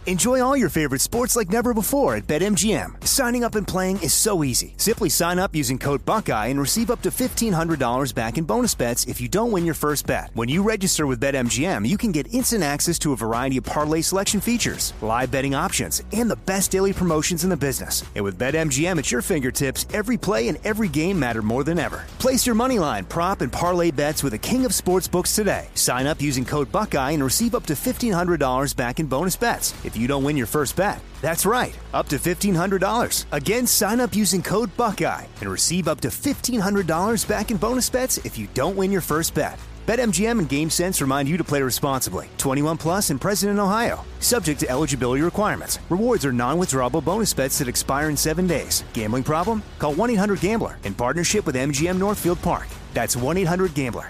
Enjoy all your favorite sports like never before at BetMGM. Signing up and playing is so easy. Simply sign up using code Buckeye and receive up to $1,500 back in bonus bets if you don't win your first bet. When you register with BetMGM, you can get instant access to a variety of parlay selection features, live betting options, and the best daily promotions in the business. And with BetMGM at your fingertips, every play and every game matter more than ever. Place your moneyline, prop, and parlay bets with the king of sportsbooks today. Sign up using code Buckeye and receive up to $1,500 back in bonus bets if you don't win your first bet. That's right, up to $1,500. Again, sign up using code Buckeye and receive up to $1,500 back in bonus bets if you don't win your first bet. BetMGM and GameSense remind you to play responsibly. 21 plus and present in Ohio. Subject to eligibility requirements. Rewards are non-withdrawable bonus bets that expire in 7 days. Gambling problem? Call 1-800-GAMBLER in partnership with MGM Northfield Park. That's 1-800-GAMBLER.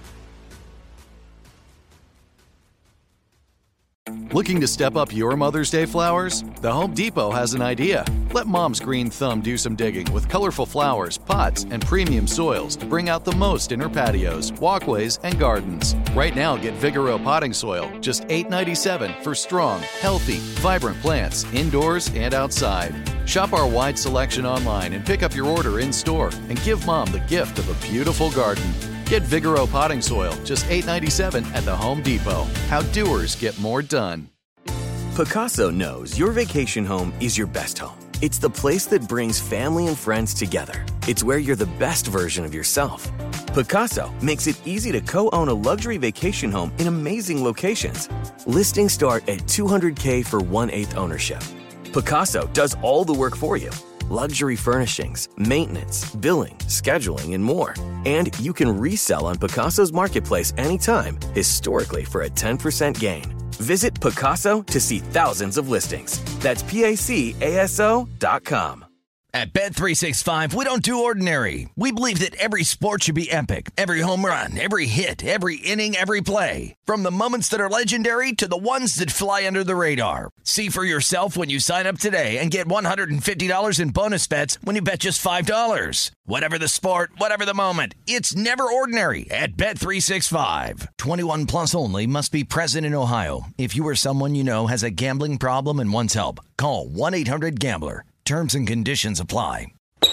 Looking to step up your Mother's Day flowers? The Home Depot has an idea. Let Mom's green thumb do some digging with colorful flowers, pots, and premium soils to bring out the most in her patios, walkways, and gardens. Right now, get Vigoro potting soil, just $8.97 for strong, healthy, vibrant plants indoors and outside. Shop our wide selection online and pick up your order in-store and give Mom the gift of a beautiful garden. Get Vigoro potting soil, just $8.97 at the Home Depot. How doers get more done. Pacaso knows your vacation home is your best home. It's the place that brings family and friends together. It's where you're the best version of yourself. Pacaso makes it easy to co-own a luxury vacation home in amazing locations. Listings start at $200K for 1/8 ownership. Pacaso does all the work for you. Luxury furnishings, maintenance, billing, scheduling, and more. And you can resell on Pacaso's marketplace anytime, historically for a 10% gain. Visit Pacaso to see thousands of listings. That's PACASO.com. At Bet365, we don't do ordinary. We believe that every sport should be epic. Every home run, every hit, every inning, every play. From the moments that are legendary to the ones that fly under the radar. See for yourself when you sign up today and get $150 in bonus bets when you bet just $5. Whatever the sport, whatever the moment, it's never ordinary at Bet365. 21 plus only. Must be present in Ohio. If you or someone you know has a gambling problem and wants help, call 1-800-GAMBLER. Terms and conditions apply.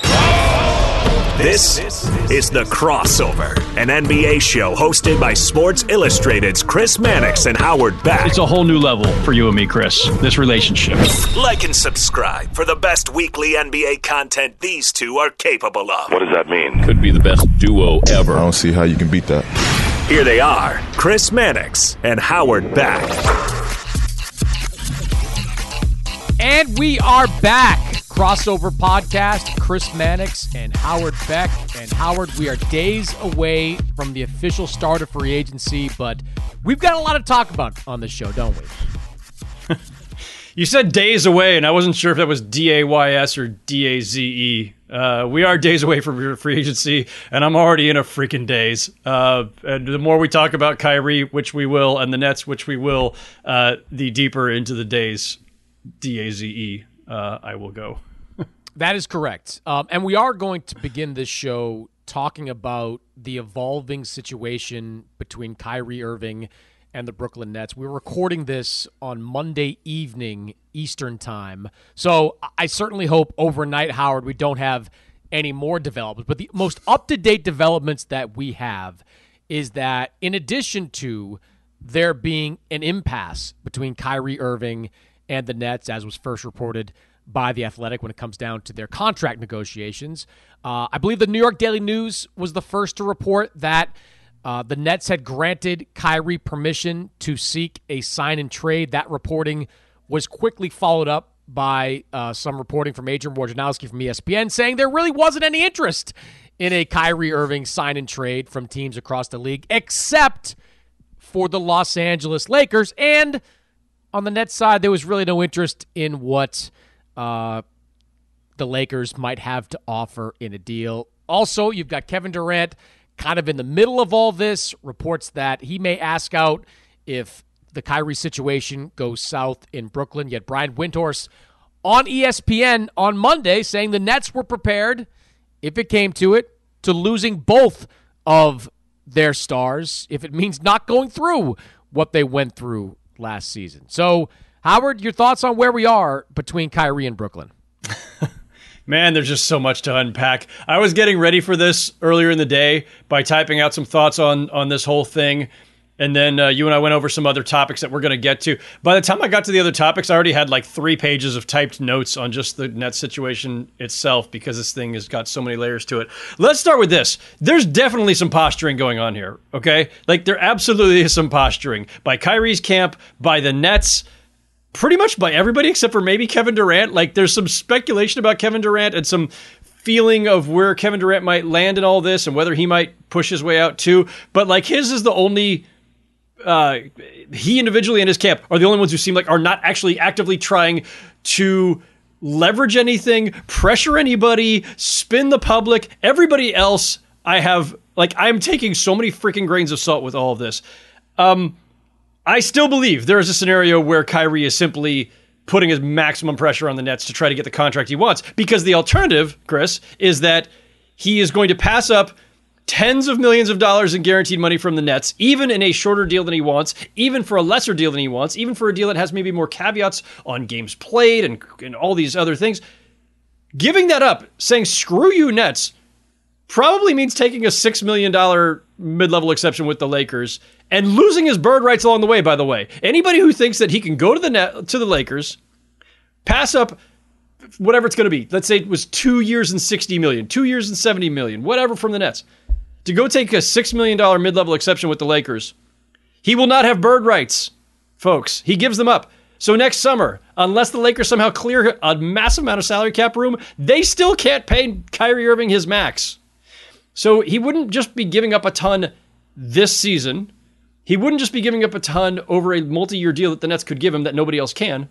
This is The Crossover, an NBA show hosted by Sports Illustrated's Chris Mannix and Howard Beck. It's a whole new level for you and me, Chris, this relationship. Like and subscribe for the best weekly NBA content these two are capable of. What does that mean? Could be the best duo ever. I don't see how you can beat that. Here they are, Chris Mannix and Howard Beck. And we are back. Crossover podcast, Chris Mannix and Howard Beck. And Howard, we are days away from the official start of free agency, but we've got a lot to talk about on this show, don't we? You said days away, and I wasn't sure if that was D-A-Y-S or D-A-Z-E. We are days away from free agency, and I'm already in a freaking daze. And the more we talk about Kyrie, which we will, and the Nets, which we will, the deeper into the daze, D-A-Z-E, I will go. That is correct. And we are going to begin this show talking about the evolving situation between Kyrie Irving and the Brooklyn Nets. We're recording this on Monday evening Eastern time. So I certainly hope overnight, Howard, we don't have any more developments. But the most up-to-date developments that we have is that in addition to there being an impasse between Kyrie Irving and the Nets, as was first reported by The Athletic when it comes down to their contract negotiations. I believe the New York Daily News was the first to report that the Nets had granted Kyrie permission to seek a sign and trade. That reporting was quickly followed up by some reporting from Adrian Wojnarowski from ESPN saying there really wasn't any interest in a Kyrie Irving sign and trade from teams across the league, except for the Los Angeles Lakers. And on the Nets side, there was really no interest in what the Lakers might have to offer in a deal. Also, you've got Kevin Durant kind of in the middle of all this, reports that he may ask out if the Kyrie situation goes south in Brooklyn. Yet Brian Windhorst on ESPN on Monday saying the Nets were prepared, if it came to it, to losing both of their stars if it means not going through what they went through last season. So, Howard, your thoughts on where we are between Kyrie and Brooklyn? Man, there's just so much to unpack. I was getting ready for this earlier in the day by typing out some thoughts on this whole thing. And then you and I went over some other topics that we're going to get to. By the time I got to the other topics, I already had like 3 pages of typed notes on just the Nets situation itself because this thing has got so many layers to it. Let's start with this. There's definitely some posturing going on here, okay? Like there absolutely is some posturing by Kyrie's camp, by the Nets, pretty much by everybody except for maybe Kevin Durant. Like there's some speculation about Kevin Durant and some feeling of where Kevin Durant might land in all this and whether he might push his way out too. But like his is the only, he individually and his camp are the only ones who seem like are not actually actively trying to leverage anything, pressure anybody, spin the public. Everybody else I'm taking so many freaking grains of salt with all of this. I still believe there is a scenario where Kyrie is simply putting his maximum pressure on the Nets to try to get the contract he wants. Because the alternative, Chris, is that he is going to pass up tens of millions of dollars in guaranteed money from the Nets, even in a shorter deal than he wants, even for a lesser deal than he wants, even for a deal that has maybe more caveats on games played and all these other things. Giving that up, saying, screw you, Nets, probably means taking a $6 million mid-level exception with the Lakers and losing his bird rights along the way, by the way. Anybody who thinks that he can go to the Lakers, pass up whatever it's going to be, let's say it was 2 years and $60 million, 2 years and $70 million, whatever from the Nets, to go take a $6 million mid-level exception with the Lakers, he will not have bird rights, folks. He gives them up. So next summer, unless the Lakers somehow clear a massive amount of salary cap room, they still can't pay Kyrie Irving his max. So he wouldn't just be giving up a ton this season. He wouldn't just be giving up a ton over a multi-year deal that the Nets could give him that nobody else can.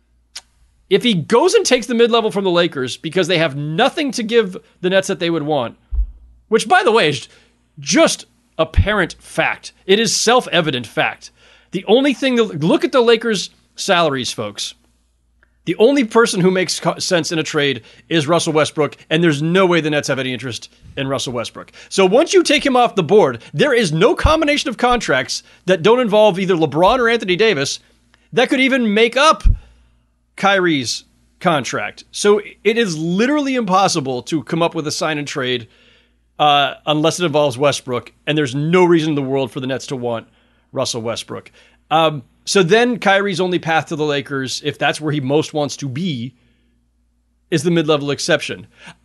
If he goes and takes the mid-level from the Lakers because they have nothing to give the Nets that they would want, which, by the way, is just apparent fact. It is self-evident fact. The only thing, look at the Lakers' salaries, folks. The only person who makes sense in a trade is Russell Westbrook, and there's no way the Nets have any interest in Russell Westbrook. So once you take him off the board, there is no combination of contracts that don't involve either LeBron or Anthony Davis that could even make up Kyrie's contract. So it is literally impossible to come up with a sign and trade unless it involves Westbrook, and there's no reason in the world for the Nets to want Russell Westbrook. So then Kyrie's only path to the Lakers, if that's where he most wants to be, is the mid-level exception.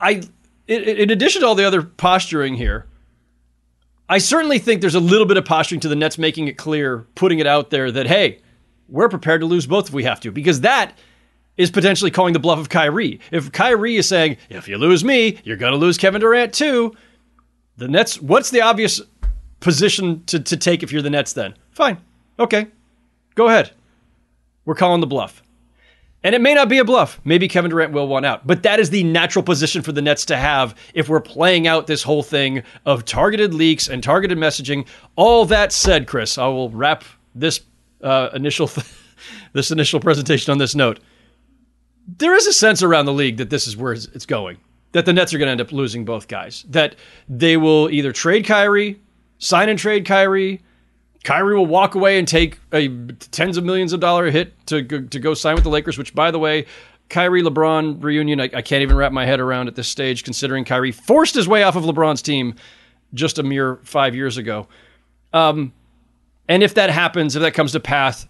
In addition to all the other posturing here, I certainly think there's a little bit of posturing to the Nets making it clear, putting it out there that, hey, we're prepared to lose both if we have to, because that is potentially calling the bluff of Kyrie. If Kyrie is saying, if you lose me, you're going to lose Kevin Durant too, the Nets, what's the obvious position to take if you're the Nets then? Fine. Okay. Go ahead. We're calling the bluff. And it may not be a bluff. Maybe Kevin Durant will want out. But that is the natural position for the Nets to have if we're playing out this whole thing of targeted leaks and targeted messaging. All that said, Chris, I will wrap this initial presentation on this note. There is a sense around the league that this is where it's going. That the Nets are going to end up losing both guys. That they will either trade Kyrie, sign and trade Kyrie. Kyrie will walk away and take a tens of millions of dollar hit to go sign with the Lakers, which, by the way, Kyrie-LeBron reunion, I can't even wrap my head around at this stage, considering Kyrie forced his way off of LeBron's team just a mere 5 years ago. And if that happens, if that comes to pass,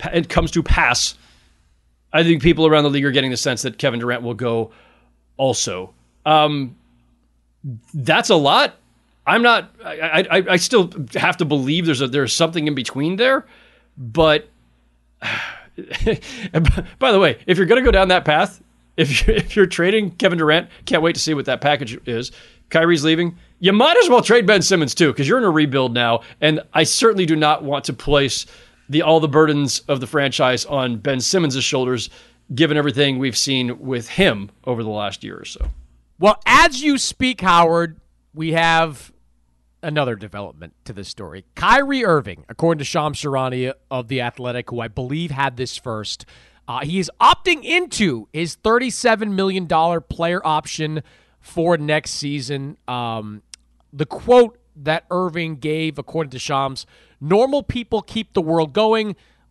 I think people around the league are getting the sense that Kevin Durant will go also. That's a lot. I still have to believe there's something in between there, but by the way, if you're going to go down that path, if you're trading Kevin Durant, can't wait to see what that package is. Kyrie's leaving. You might as well trade Ben Simmons too, because you're in a rebuild now, and I certainly do not want to place all the burdens of the franchise on Ben Simmons' shoulders, given everything we've seen with him over the last year or so. Well, as you speak, Howard, we have another development to this story. Kyrie Irving, according to Shams Charania of The Athletic, who I believe had this first, he is opting into his $37 million player option for next season. The quote that Irving gave, according to Shams, normal people keep the world going.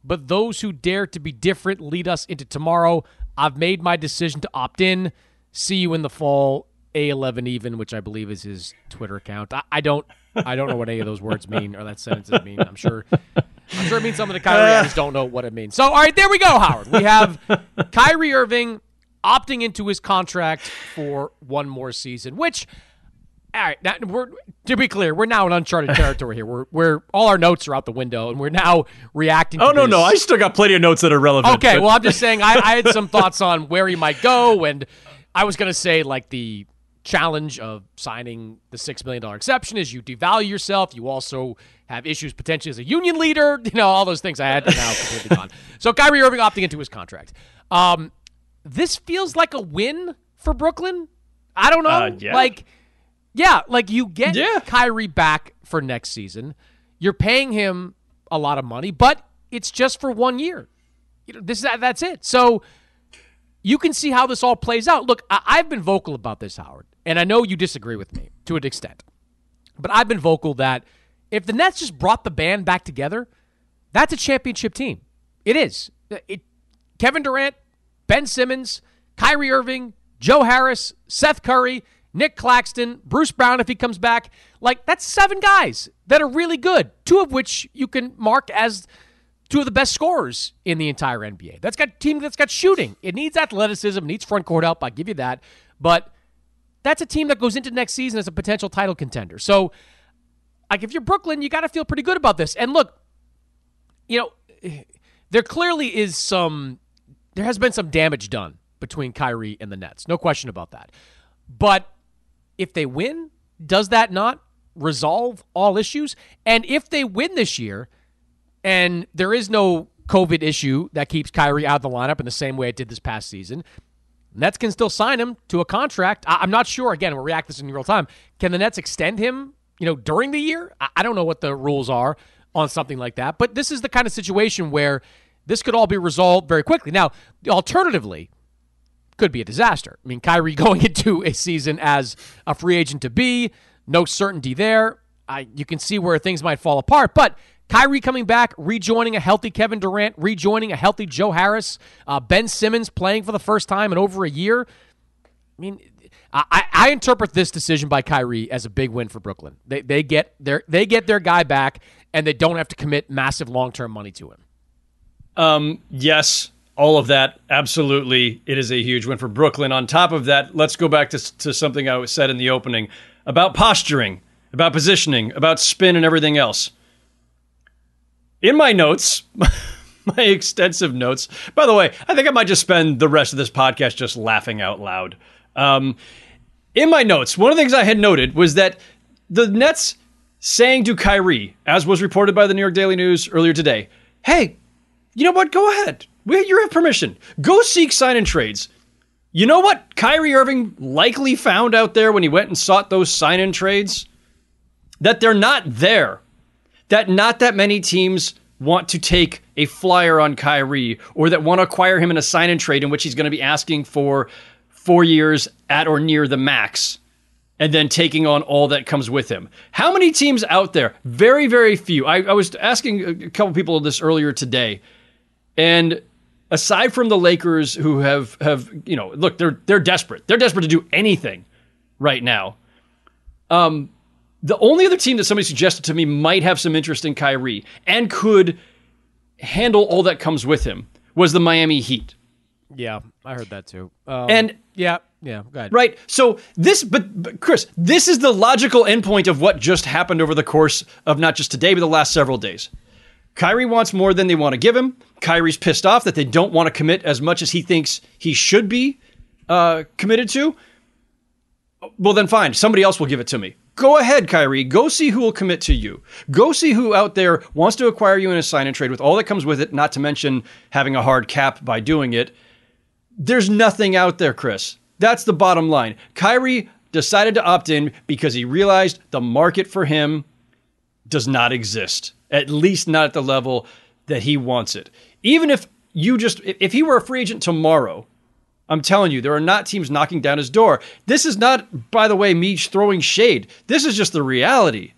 but those who dare to be different lead us into tomorrow. I've made my decision to opt in. See you in the fall. A11 even, which I believe is his Twitter account. I don't know what any of those words mean or that sentences mean. I'm sure it means something to Kyrie. I just don't know what it means. So, all right, there we go, Howard. We have Kyrie Irving opting into his contract for one more season, which, all right, now to be clear, we're now in uncharted territory here. We're all our notes are out the window, and we're now reacting to this. No, I still got plenty of notes that are relevant. Okay, well, I'm just saying I had some thoughts on where he might go, and I was going to say, like, the challenge of signing the $6 million exception is you devalue yourself. You also have issues potentially as a union leader. All those things I had now completely gone. So Kyrie Irving opting into his contract. This feels like a win for Brooklyn. I don't know. Yeah. Like you get Kyrie back for next season. You're paying him a lot of money, but it's just for 1 year. That's it. So you can see how this all plays out. Look, I've been vocal about this, Howard, and I know you disagree with me to an extent, but I've been vocal that if the Nets just brought the band back together, that's a championship team. It is. Kevin Durant, Ben Simmons, Kyrie Irving, Joe Harris, Seth Curry, Nick Claxton, Bruce Brown if he comes back. Like, that's 7 guys that are really good, 2 of which you can mark as 2 of the best scorers in the entire NBA. That's got a team that's got shooting. It needs athleticism, it needs front court help, I give you that. But that's a team that goes into next season as a potential title contender. So, like, if you're Brooklyn, you got to feel pretty good about this. And look, there clearly is there has been some damage done between Kyrie and the Nets. No question about that. But if they win, does that not resolve all issues? And if they win this year, and there is no COVID issue that keeps Kyrie out of the lineup in the same way it did this past season, Nets can still sign him to a contract. I'm not sure. Again, we'll react to this in real time. Can the Nets extend him, during the year? I don't know what the rules are on something like that. But this is the kind of situation where this could all be resolved very quickly. Now, alternatively, could be a disaster. I mean, Kyrie going into a season as a free agent to be, no certainty there. You can see where things might fall apart. But Kyrie coming back, rejoining a healthy Kevin Durant, rejoining a healthy Joe Harris, Ben Simmons playing for the first time in over a year. I mean, I interpret this decision by Kyrie as a big win for Brooklyn. They get their guy back, and they don't have to commit massive long-term money to him. Yes, all of that, absolutely. It is a huge win for Brooklyn. On top of that, let's go back to something I said in the opening about posturing, about positioning, about spin and everything else. In my notes, my extensive notes, by the way, I think I might just spend the rest of this podcast just laughing out loud. In my notes, one of the things I had noted was that the Nets saying to Kyrie, as was reported by the New York Daily News earlier today, hey, you know what? Go ahead. You have permission. Go seek sign-in trades. You know what Kyrie Irving likely found out there when he went and sought those sign-in trades? That they're not there. That not that many teams want to take a flyer on Kyrie or that want to acquire him in a sign-in trade in which he's going to be asking for 4 years at or near the max and then taking on all that comes with him. How many teams out there? Very, very few. I was asking a couple people this earlier today, and aside from the Lakers who have look, they're desperate. They're desperate to do anything right now. The only other team that somebody suggested to me might have some interest in Kyrie and could handle all that comes with him was the Miami Heat. Yeah, I heard that too. Yeah, go ahead. Right. So but Chris, this is the logical endpoint of what just happened over the course of not just today, but the last several days. Kyrie wants more than they want to give him. Kyrie's pissed off that they don't want to commit as much as he thinks he should be committed to. Well, then fine. Somebody else will give it to me. Go ahead, Kyrie. Go see who will commit to you. Go see who out there wants to acquire you in a sign and trade with all that comes with it, not to mention having a hard cap by doing it. There's nothing out there, Chris. That's the bottom line. Kyrie decided to opt in because he realized the market for him does not exist, at least not at the level that he wants it. Even if he were a free agent tomorrow, I'm telling you, there are not teams knocking down his door. This is not, by the way, me throwing shade. This is just the reality.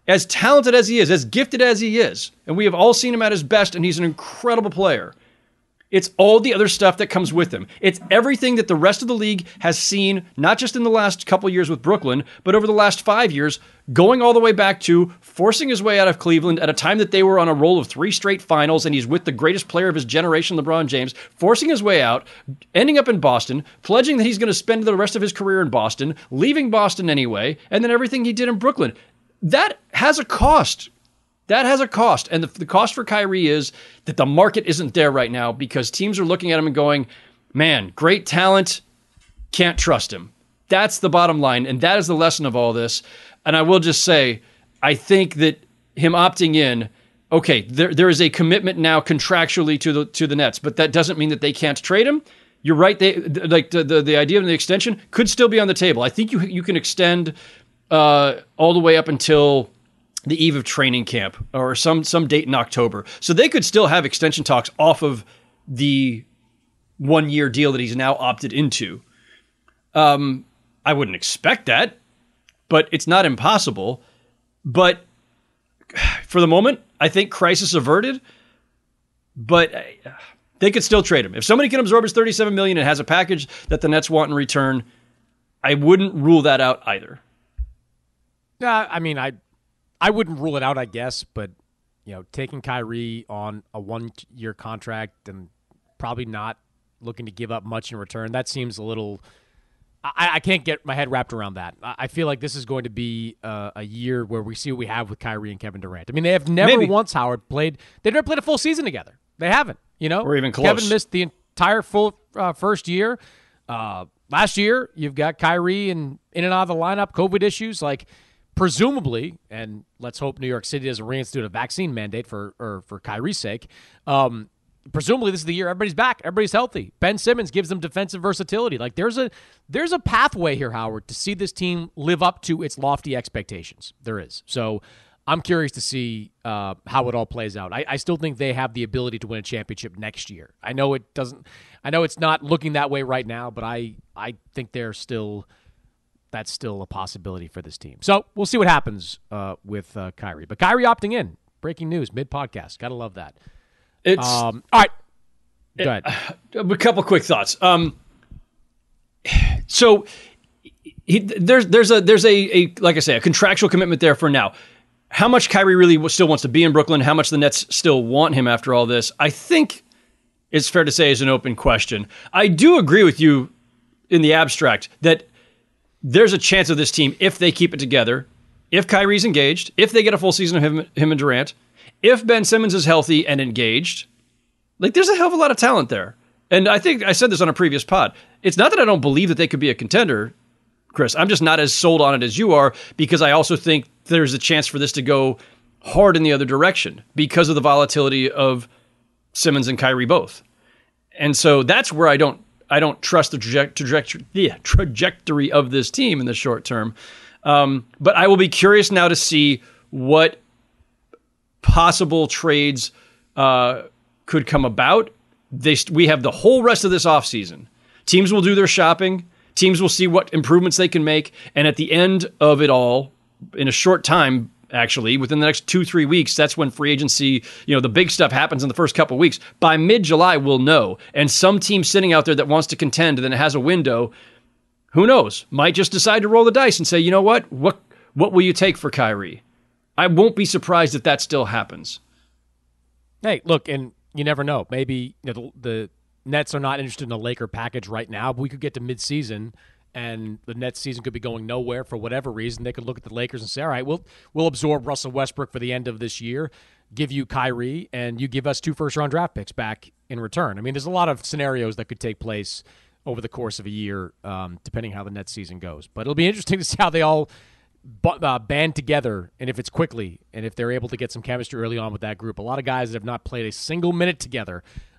as talented as he is, as gifted as he is, and we have all seen him at his best, and he's an incredible player. It's all the other stuff that comes with him. It's everything that the rest of the league has seen, not just in the last couple years with Brooklyn, but over the last 5 years, going all the way back to forcing his way out of Cleveland at a time that they were on a roll of 3 straight finals, and he's with the greatest player of his generation, LeBron James, forcing his way out, ending up in Boston, pledging that he's going to spend the rest of his career in Boston, leaving Boston anyway, and then everything he did in Brooklyn. That has a cost. That has a cost. And the cost for Kyrie is that the market isn't there right now because teams are looking at him and going, man, great talent, can't trust him. That's the bottom line. And that is the lesson of all this. And I will just say, I think that him opting in, okay, there is a commitment now contractually to the Nets, but that doesn't mean that they can't trade him. You're right. The idea of the extension could still be on the table. I think you can extend all the way up until the eve of training camp or some date in October. So they could still have extension talks off of the 1-year deal that he's now opted into. I wouldn't expect that, but it's not impossible. But for the moment, I think crisis averted, but they could still trade him. If somebody can absorb his $37 million and has a package that the Nets want in return, I wouldn't rule that out either. I mean, I wouldn't rule it out, I guess, but taking Kyrie on a 1-year contract and probably not looking to give up much in return, that seems a little. I can't get my head wrapped around that. I feel like this is going to be a year where we see what we have with Kyrie and Kevin Durant. I mean, they have never once, Howard, played. They've never played a full season together. They haven't. Or even close. Kevin missed the entire full first year. Last year, you've got Kyrie in and out of the lineup, COVID issues, presumably, and let's hope New York City doesn't reinstitute a vaccine mandate for Kyrie's sake. Presumably, this is the year everybody's back, everybody's healthy. Ben Simmons gives them defensive versatility. There's a pathway here, Howard, to see this team live up to its lofty expectations. There is. So I'm curious to see how it all plays out. I still think they have the ability to win a championship next year. I know it doesn't. I know it's not looking that way right now, but I think that's still a possibility for this team. So we'll see what happens with Kyrie. But Kyrie opting in. Breaking news, mid-podcast. Got to love that. All right. Go ahead. A couple quick thoughts. So there's a like I say, a contractual commitment there for now. How much Kyrie really still wants to be in Brooklyn, how much the Nets still want him after all this, I think it's fair to say is an open question. I do agree with you in the abstract that there's a chance of this team, if they keep it together, if Kyrie's engaged, if they get a full season of him and Durant, if Ben Simmons is healthy and engaged, there's a hell of a lot of talent there. And I think I said this on a previous pod. It's not that I don't believe that they could be a contender, Chris. I'm just not as sold on it as you are because I also think there's a chance for this to go hard in the other direction because of the volatility of Simmons and Kyrie both. And so that's where I don't trust the trajectory of this team in the short term. But I will be curious now to see what possible trades could come about. We have the whole rest of this offseason. Teams will do their shopping. Teams will see what improvements they can make. And at the end of it all, in a short time, actually, within the next 2-3 weeks, that's when free agency, the big stuff happens in the first couple of weeks. By mid-July, we'll know. And some team sitting out there that wants to contend and then it has a window, who knows, might just decide to roll the dice and say, you know what will you take for Kyrie? I won't be surprised if that still happens. Hey, look, and you never know. Maybe the Nets are not interested in a Laker package right now, but we could get to midseason and the Nets season could be going nowhere for whatever reason. They could look at the Lakers and say, all right, we'll absorb Russell Westbrook for the end of this year, give you Kyrie, and you give us 2 first-round draft picks back in return. I mean, there's a lot of scenarios that could take place over the course of a year, depending how the Nets season goes. But it'll be interesting to see how they all band together, and if it's quickly, and if they're able to get some chemistry early on with that group. A lot of guys that have not played a single minute together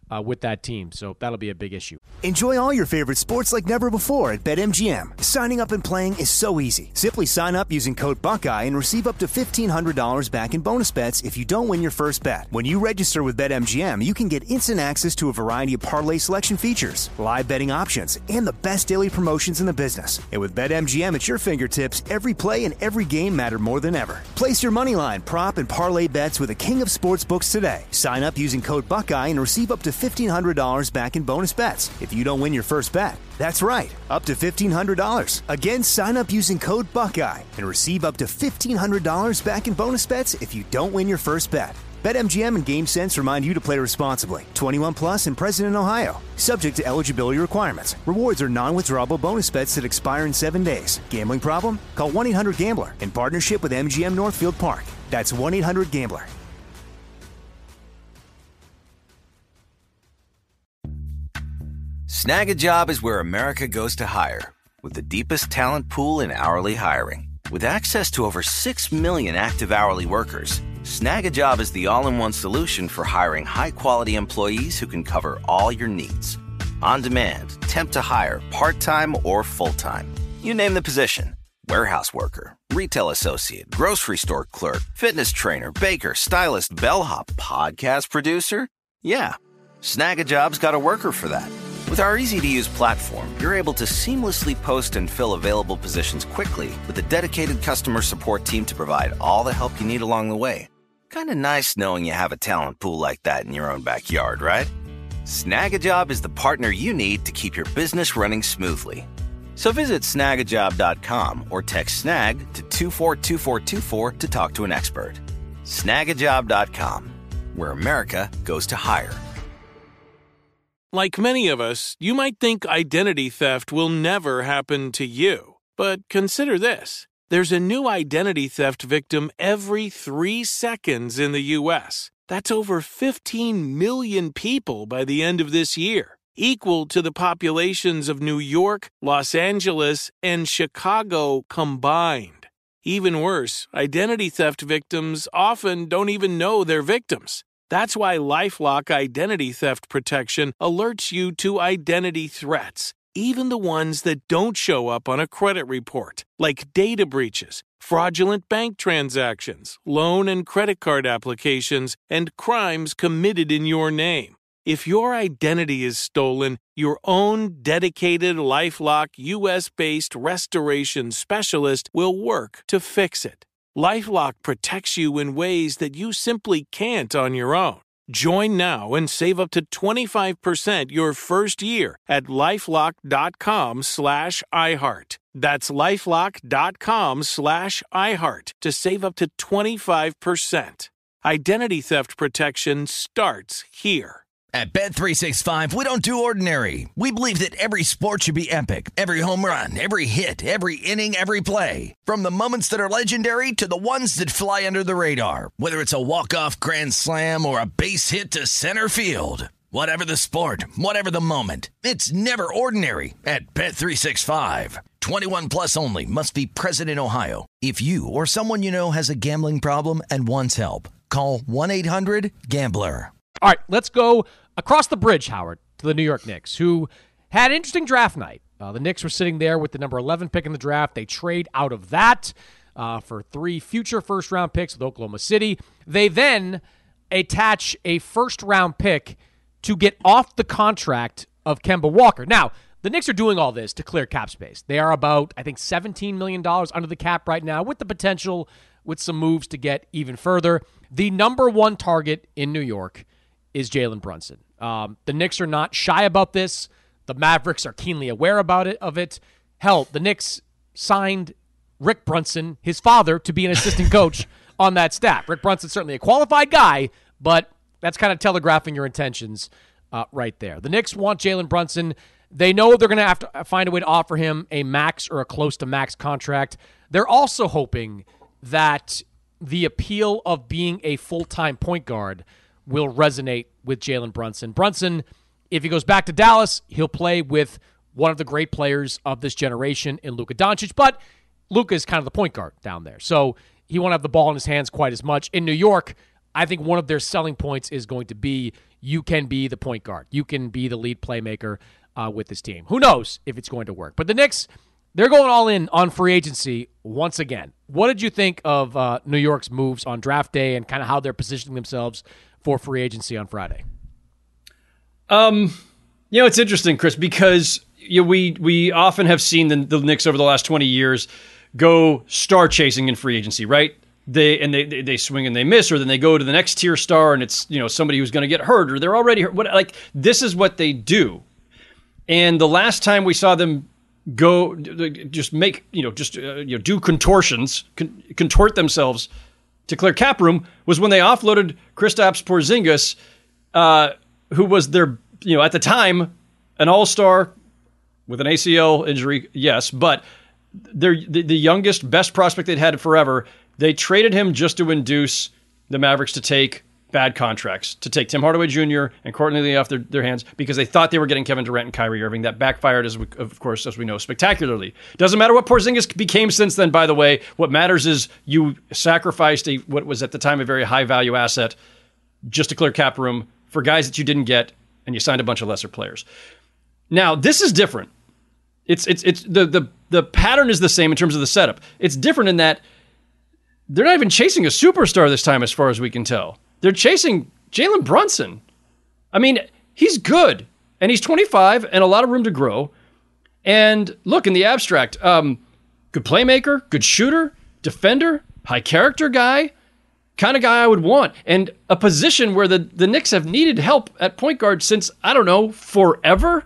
with that team. So that'll be a big issue. Enjoy all your favorite sports like never before at BetMGM. Signing up and playing is so easy. Simply sign up using code Buckeye and receive up to $1,500 back in bonus bets if you don't win your first bet. When you register with BetMGM, you can get instant access to a variety of parlay selection features, live betting options, and the best daily promotions in the business. And with BetMGM at your fingertips, every play and every game matter more than ever. Place your moneyline, prop, and parlay bets with the king of sportsbooks today. Sign up using code Buckeye and receive up to $1,500 back in bonus bets if you don't win your first bet. That's right, up to $1,500. Again, sign up using code Buckeye and receive up to $1,500 back in bonus bets if you don't win your first bet. BetMGM and GameSense remind you to play responsibly. 21 plus and present in Ohio. Subject to eligibility requirements. Rewards are non-withdrawable bonus bets that expire in 7 days. Gambling problem? Call 1-800-GAMBLER in partnership with MGM Northfield Park. That's 1-800-GAMBLER. Snag a Job is where America goes to hire, with the deepest talent pool in hourly hiring. With access to over 6 million active hourly workers, Snag a Job is the all-in-one solution for hiring high-quality employees who can cover all your needs. On demand, temp to hire, part-time or full-time. You name the position. Warehouse worker, retail associate, grocery store clerk, fitness trainer, baker, stylist, bellhop, podcast producer. Yeah, Snag a Job's got a worker for that. With our easy-to-use platform, you're able to seamlessly post and fill available positions quickly with a dedicated customer support team to provide all the help you need along the way. Kind of nice knowing you have a talent pool like that in your own backyard, right? Snag-a-Job is the partner you need to keep your business running smoothly. So visit snagajob.com or text snag to 242424 to talk to an expert. Snagajob.com, where America goes to hire. Like many of us, you might think identity theft will never happen to you. But consider this. There's a new identity theft victim every 3 seconds in the U.S. That's over 15 million people by the end of this year, equal to the populations of New York, Los Angeles, and Chicago combined. Even worse, identity theft victims often don't even know they're victims. That's why LifeLock Identity Theft Protection alerts you to identity threats, even the ones that don't show up on a credit report, like data breaches, fraudulent bank transactions, loan and credit card applications, and crimes committed in your name. If your identity is stolen, your own dedicated LifeLock U.S.-based restoration specialist will work to fix it. LifeLock protects you in ways that you simply can't on your own. Join now and save up to 25% your first year at LifeLock.com/iHeart. That's LifeLock.com/iHeart to save up to 25%. Identity theft protection starts here. At Bet365, we don't do ordinary. We believe that every sport should be epic. Every home run, every hit, every inning, every play. From the moments that are legendary to the ones that fly under the radar. Whether it's a walk-off grand slam or a base hit to center field. Whatever the sport, whatever the moment. It's never ordinary at Bet365. 21 plus only. Must be present in Ohio. If you or someone you know has a gambling problem and wants help, call 1-800-GAMBLER. All right, let's go across the bridge, Howard, to the New York Knicks, who had an interesting draft night. The Knicks were sitting there with the number 11 pick in the draft. They trade out of that for 3 future first-round picks with Oklahoma City. They then attach a first-round pick to get off the contract of Kemba Walker. Now, the Knicks are doing all this to clear cap space. They are about, I think, $17 million under the cap right now, with the potential with some moves to get even further. The number 1 target in New York is Jalen Brunson. The Knicks are not shy about this. The Mavericks are keenly aware of it. Hell, the Knicks signed Rick Brunson, his father, to be an assistant coach on that staff. Rick Brunson's certainly a qualified guy, but that's kind of telegraphing your intentions right there. The Knicks want Jalen Brunson. They know they're going to have to find a way to offer him a max or a close to max contract. They're also hoping that the appeal of being a full-time point guard will resonate with Jalen Brunson. Brunson, if he goes back to Dallas, he'll play with one of the great players of this generation in Luka Doncic, but Luka is kind of the point guard down there, so he won't have the ball in his hands quite as much. In New York, I think one of their selling points is going to be you can be the point guard. You can be the lead playmaker with this team. Who knows if it's going to work? But the Knicks, they're going all in on free agency once again. What did you think of New York's moves on draft day and kind of how they're positioning themselves for free agency on Friday? It's interesting, Chris, because we often have seen the Knicks over the last 20 years go star chasing in free agency, right? They swing and they miss, or then they go to the next tier star and it's somebody who's going to get hurt, or they're already hurt. This is what they do. And the last time we saw them go do contortions, contort themselves to clear cap room was when they offloaded Kristaps Porzingis, who was their at the time an all-star with an ACL injury, yes, but they're the youngest, best prospect they'd had forever. They traded him just to induce the Mavericks to take bad contracts, to take Tim Hardaway Jr. and Courtney Lee off their hands because they thought they were getting Kevin Durant and Kyrie Irving. That backfired, as we know, spectacularly. Doesn't matter what Porzingis became since then, by the way. What matters is you sacrificed what was at the time a very high-value asset just to clear cap room for guys that you didn't get, and you signed a bunch of lesser players. Now, this is different. It's the pattern is the same in terms of the setup. It's different in that they're not even chasing a superstar this time, as far as we can tell. They're chasing Jalen Brunson. I mean, he's good, and he's 25 and a lot of room to grow. And look, in the abstract, good playmaker, good shooter, defender, high character guy, kind of guy I would want. And a position where the Knicks have needed help at point guard since, I don't know, forever.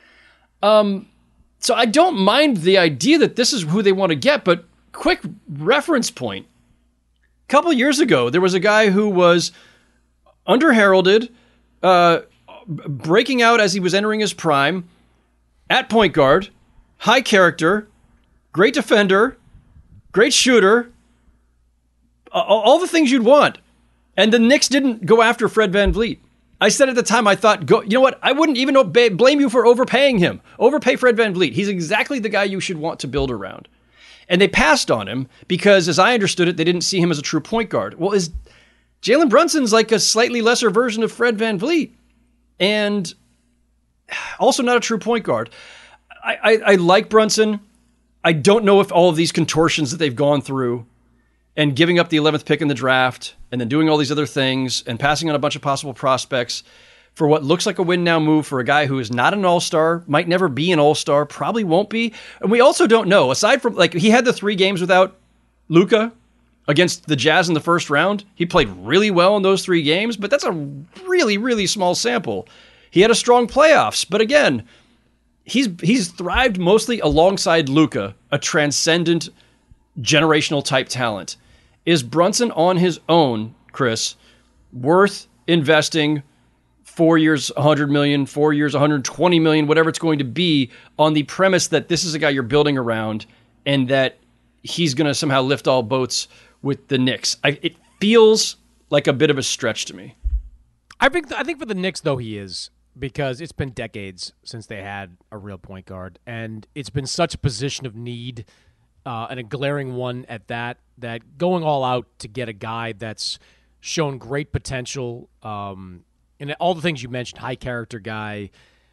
So I don't mind the idea that this is who they want to get, but quick reference point. A couple of years ago, there was a guy who was underheralded, breaking out as he was entering his prime, at point guard, high character, great defender, great shooter, all the things you'd want. And the Knicks didn't go after Fred VanVleet. I said at the time, I thought, you know what? I wouldn't even blame you for overpaying him. Overpay Fred VanVleet. He's exactly the guy you should want to build around. And they passed on him because, as I understood it, they didn't see him as a true point guard. Well, Jalen Brunson's like a slightly lesser version of Fred VanVleet, and also not a true point guard. I like Brunson. I don't know if all of these contortions that they've gone through and giving up the 11th pick in the draft and then doing all these other things and passing on a bunch of possible prospects for what looks like a win-now move for a guy who is not an all-star, might never be an all-star, probably won't be. And we also don't know, aside from, he had the 3 games without Luka against the Jazz in the first round. He played really well in those 3 games, but that's a really, really small sample. He had a strong playoffs, but again, he's thrived mostly alongside Luka, a transcendent generational type talent. Is Brunson on his own, Chris, worth investing 4 years, $100 million, 4 years, $120 million, whatever it's going to be, on the premise that this is a guy you're building around and that he's going to somehow lift all boats with the Knicks? It feels like a bit of a stretch to me. I think for the Knicks, though, he is, because it's been decades since they had a real point guard, and it's been such a position of need, and a glaring one at that going all out to get a guy that's shown great potential, and all the things you mentioned, high character guy,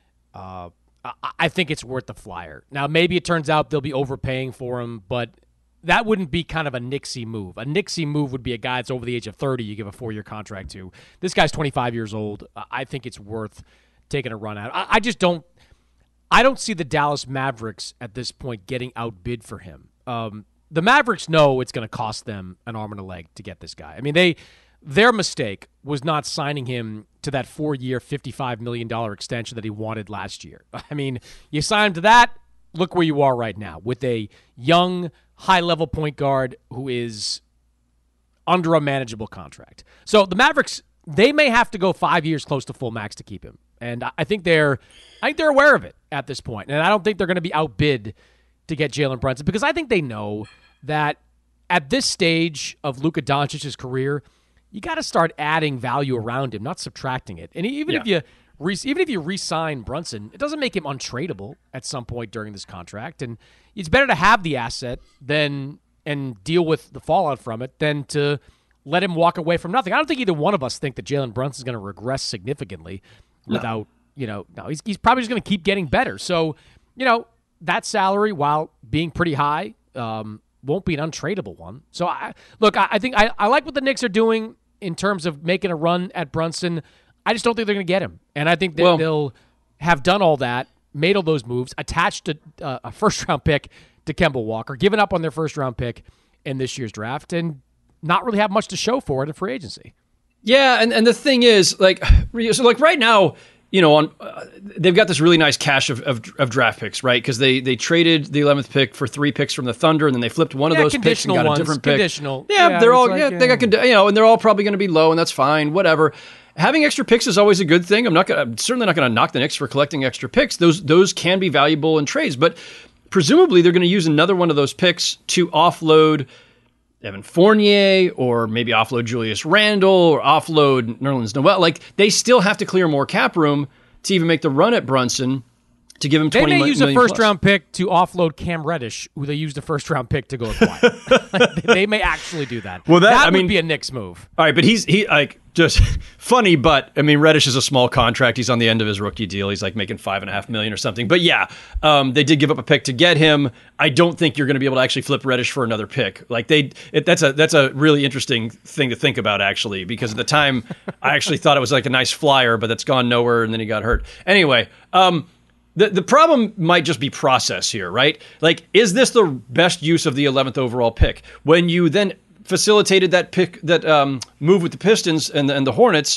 I think it's worth the flyer. Now, maybe it turns out they'll be overpaying for him, but that wouldn't be kind of a Knicksy move. A Knicksy move would be a guy that's over the age of 30 you give a 4-year contract to. This guy's 25 years old. I think it's worth taking a run at. I don't see the Dallas Mavericks at this point getting outbid for him. The Mavericks know it's going to cost them an arm and a leg to get this guy. I mean, their mistake was not signing him to that 4-year, $55 million extension that he wanted last year. I mean, you sign him to that, look where you are right now with a young, high-level point guard who is under a manageable contract. So the Mavericks, they may have to go 5 years close to full max to keep him. And I think they're aware of it at this point. And I don't think they're going to be outbid to get Jalen Brunson, because I think they know that at this stage of Luka Doncic's career, you got to start adding value around him, not subtracting it. And even if you re-sign Brunson, it doesn't make him untradeable at some point during this contract. And it's better to have the asset and deal with the fallout from it than to let him walk away from nothing. I don't think either one of us think that Jalen Brunson's going to regress significantly without, no, he's probably just going to keep getting better. So, that salary, while being pretty high, won't be an untradeable one. So, I think I like what the Knicks are doing in terms of making a run at Brunson. I just don't think they're going to get him. And I think that they'll have done all that, made all those moves, attached a first-round pick to Kemba Walker, given up on their first-round pick in this year's draft, and not really have much to show for it in free agency. Yeah, and the thing is, right now, they've got this really nice cache of draft picks, right? Because they traded the 11th pick for 3 picks from the Thunder, and then they flipped one of those picks and got a different pick. Conditional. Yeah, they're all they got and they're all probably going to be low, and that's fine, whatever. Having extra picks is always a good thing. I'm certainly not going to knock the Knicks for collecting extra picks. Those can be valuable in trades, but presumably they're going to use another one of those picks to offload Evan Fournier, or maybe offload Julius Randle, or offload Nerlens Noel. Like, they still have to clear more cap room to even make the run at Brunson to give him $20 million. They may use a first-round pick to offload Cam Reddish, who they used a first-round pick to go acquire. They may actually do that. Well, that would be a Knicks move. All right, but he's just funny, but Reddish is a small contract. He's on the end of his rookie deal. He's making $5.5 million or something. But yeah, they did give up a pick to get him. I don't think you're going to be able to actually flip Reddish for another pick. That's a really interesting thing to think about, actually, because at the time I actually thought it was a nice flyer, but that's gone nowhere, and then he got hurt. Anyway, the problem might just be process here, right? Is this the best use of the 11th overall pick? When you then facilitated that pick, that move with the Pistons and the Hornets,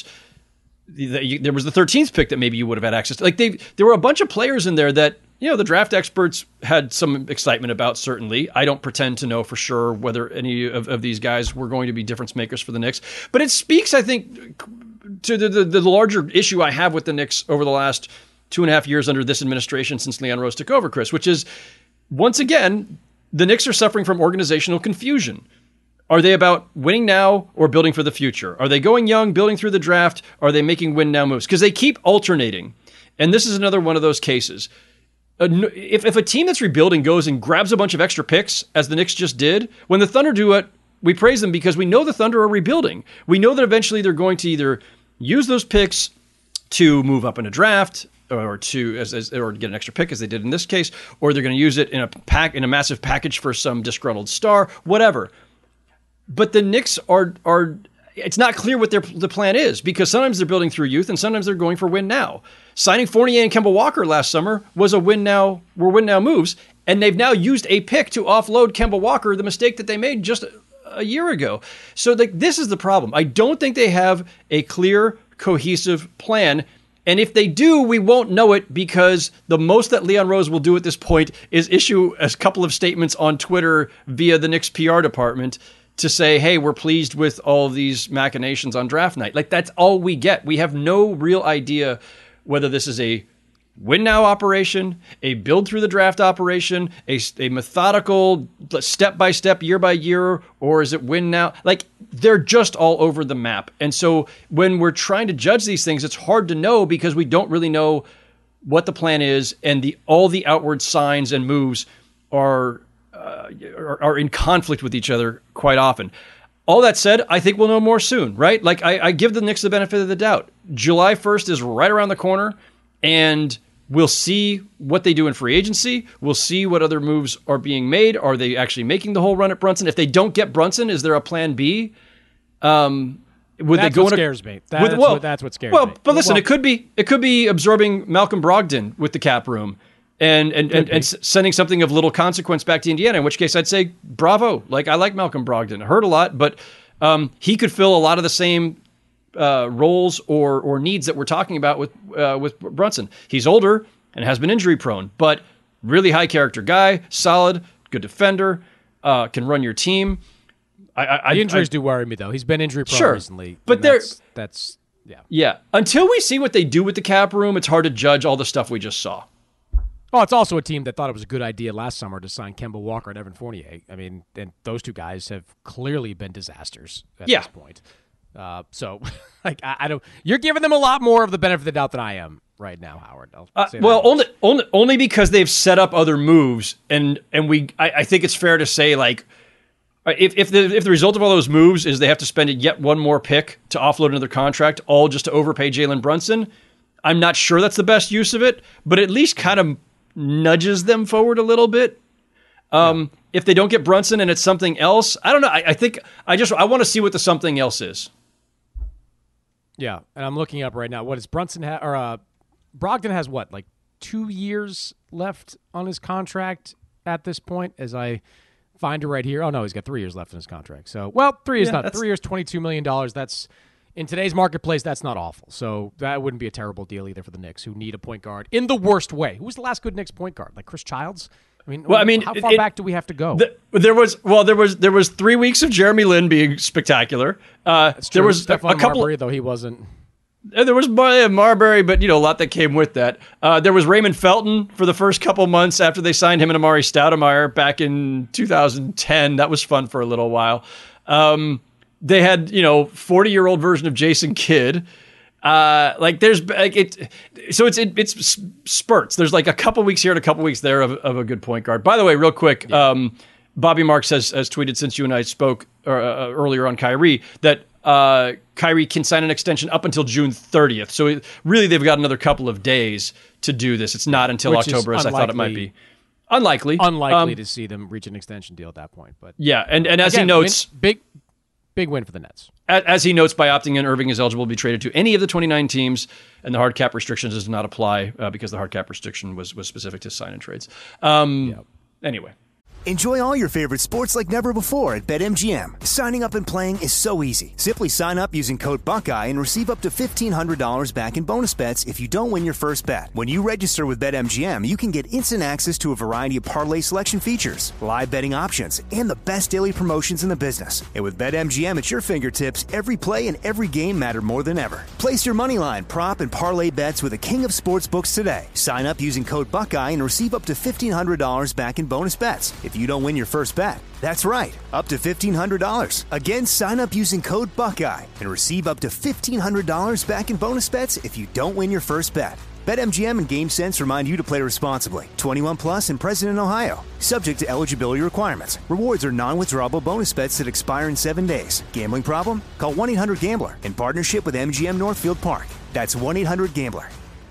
there was the 13th pick that maybe you would have had access to. There were a bunch of players in there that, the draft experts had some excitement about, certainly. I don't pretend to know for sure whether any of these guys were going to be difference makers for the Knicks. But it speaks, I think, to the larger issue I have with the Knicks over the last 2.5 years under this administration since Leon Rose took over, Chris, which is, once again, the Knicks are suffering from organizational confusion. Are they about winning now or building for the future? Are they going young, building through the draft? Are they making win now moves? Because they keep alternating. And this is another one of those cases. If a team that's rebuilding goes and grabs a bunch of extra picks, as the Knicks just did, when the Thunder do it, we praise them because we know the Thunder are rebuilding. We know that eventually they're going to either use those picks to move up in a draft, or or get an extra pick, as they did in this case, or they're going to use it in a massive package for some disgruntled star, whatever. But the Knicks are it's not clear what the plan is, because sometimes they're building through youth and sometimes they're going for win now. Signing Fournier and Kemba Walker last summer was win now moves, and they've now used a pick to offload Kemba Walker, the mistake that they made just a year ago. So this is the problem. I don't think they have a clear, cohesive plan. And if they do, we won't know it, because the most that Leon Rose will do at this point is issue a couple of statements on Twitter via the Knicks PR department to say, hey, we're pleased with all of these machinations on draft night. That's all we get. We have no real idea whether this is a win now operation, a build through the draft operation, a methodical step by step, year by year, or is it win now? They're just all over the map. And so when we're trying to judge these things, it's hard to know, because we don't really know what the plan is, and all the outward signs and moves are in conflict with each other quite often. All that said, I think we'll know more soon, right? I give the Knicks the benefit of the doubt. July 1st is right around the corner, and we'll see what they do in free agency. We'll see what other moves are being made. Are they actually making the whole run at Brunson? If they don't get Brunson, is there a plan B? That's what scares me. That's what scares me. Well, but listen, it could be absorbing Malcolm Brogdon with the cap room and sending something of little consequence back to Indiana, in which case I'd say bravo. I like Malcolm Brogdon. It hurt a lot, but he could fill a lot of the same roles or needs that we're talking about with Brunson. He's older and has been injury prone, but really high character guy, solid, good defender, can run your team. The injuries do worry me, though. He's been injury prone recently, but that's yeah. Until we see what they do with the cap room, it's hard to judge all the stuff we just saw. Well, it's also a team that thought it was a good idea last summer to sign Kemba Walker and Evan Fournier. I mean, and those two guys have clearly been disasters at this point. So, I don't. You're giving them a lot more of the benefit of the doubt than I am right now, Howard. Only because they've set up other moves, and I think it's fair to say If the result of all those moves is they have to spend yet one more pick to offload another contract, all just to overpay Jalen Brunson, I'm not sure that's the best use of it, but at least kind of nudges them forward a little bit. If they don't get Brunson and it's something else, I don't know. I want to see what the something else is. Yeah, and I'm looking up right now. What is Brunson Brogdon has what, like 2 years left on his contract at this point? As I find it right here. Oh no, he's got 3 years left in his contract. So, well, 3 years, $22 million. That's in today's marketplace. That's not awful. So that wouldn't be a terrible deal either for the Knicks, who need a point guard in the worst way. Who was the last good Knicks point guard? Like Chris Childs? How far back do we have to go? There was 3 weeks of Jeremy Lin being spectacular. There was Stephon Marbury, though he wasn't. There was Marbury, but a lot that came with that. There was Raymond Felton for the first couple months after they signed him and Amari Stoudemire back in 2010. That was fun for a little while. They had 40-year-old version of Jason Kidd. It's spurts. There's like a couple weeks here and a couple weeks there of a good point guard. By the way, real quick, Bobby Marks has tweeted since you and I spoke earlier on Kyrie that Kyrie can sign an extension up until June 30th. So really, they've got another couple of days to do this. It's not until October, as I thought it might be. Unlikely to see them reach an extension deal at that point. But yeah, and as he notes, big win for the Nets. As he notes, by opting in, Irving is eligible to be traded to any of the 29 teams, and the hard cap restrictions does not apply because the hard cap restriction was specific to sign and trades. Anyway. Enjoy all your favorite sports like never before at BetMGM. Signing up and playing is so easy. Simply sign up using code Buckeye and receive up to $1,500 back in bonus bets if you don't win your first bet. When you register with BetMGM, you can get instant access to a variety of parlay selection features, live betting options, and the best daily promotions in the business. And with BetMGM at your fingertips, every play and every game matter more than ever. Place your moneyline, prop, and parlay bets with the king of sportsbooks today. Sign up using code Buckeye and receive up to $1,500 back in bonus bets if you don't win your first bet. That's right, up to $1,500. Again, sign up using code Buckeye and receive up to $1,500 back in bonus bets if you don't win your first bet. BetMGM and GameSense remind you to play responsibly. 21 plus and present in Ohio. Subject to eligibility requirements. Rewards are non-withdrawable bonus bets that expire in 7 days. Gambling problem? Call 1-800-GAMBLER in partnership with MGM Northfield Park. That's 1-800-GAMBLER.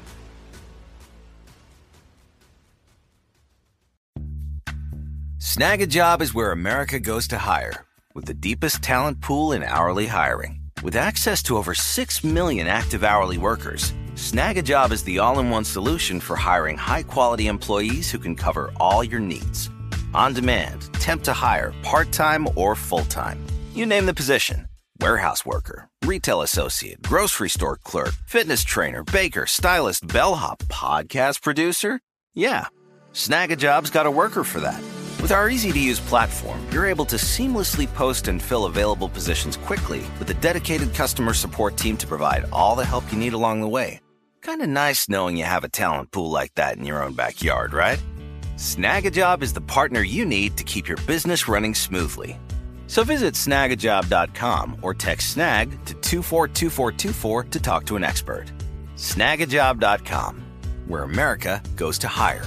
Snag a Job is where America goes to hire, with the deepest talent pool in hourly hiring. With access to over 6 million active hourly workers, Snag a Job is the all-in-one solution for hiring high-quality employees who can cover all your needs. On demand, temp to hire, part-time or full-time. You name the position. Warehouse worker, retail associate, grocery store clerk, fitness trainer, baker, stylist, bellhop, podcast producer. Yeah, Snag a Job's got a worker for that. With our easy-to-use platform, you're able to seamlessly post and fill available positions quickly with a dedicated customer support team to provide all the help you need along the way. Kind of nice knowing you have a talent pool like that in your own backyard, right? Snag a Job is the partner you need to keep your business running smoothly. So visit snagajob.com or text snag to 242424 to talk to an expert. Snagajob.com, where America goes to hire.